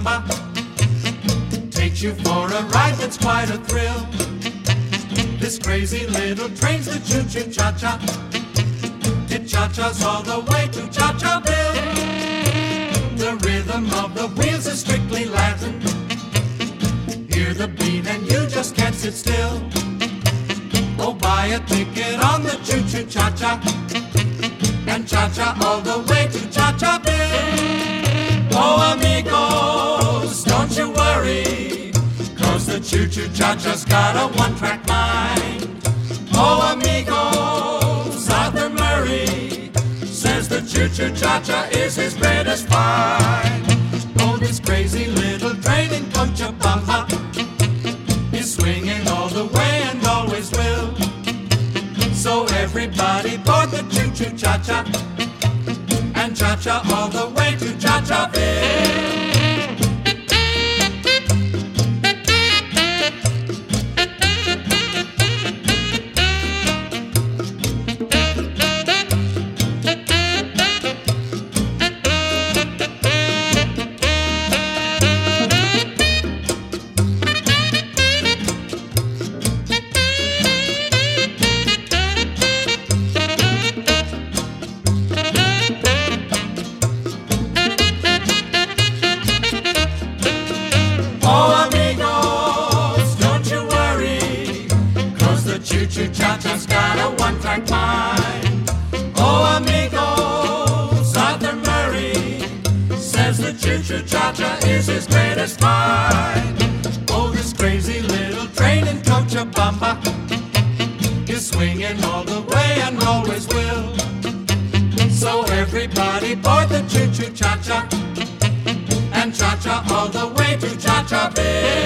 Choo-choo-bamba takes you for a ride that's quite a thrill. This crazy little train's the choo-choo-cha-cha. It cha-chas all the way to Cha-Cha-ville. The rhythm of the wheels is strictly Latin. Hear the beat and you just can't sit still. Oh, buy a ticket on the choo-choo-cha-cha and cha-cha all the way to Cha-Cha-ville. Oh, amigos, don't you worry, 'cause the choo-choo-cha-cha's got a one-track mind. Oh, amigos, Arthur Murray says the choo-choo-cha-cha is his greatest find. Oh, this crazy little train in Cochabamba is swinging all the way and always will. So everybody board the choo-choo-cha-cha and cha-cha all the way to Cha-Cha-ville. Choo-choo-cha-cha's got a one-track mind. Oh, amigos, Arthur Murray says the choo-choo-cha-cha is his greatest find. Oh, this crazy little train in Cochabamba is swinging all the way and always will. So everybody board the choo-choo-cha-cha and cha-cha all the way to Cha-Cha-ville.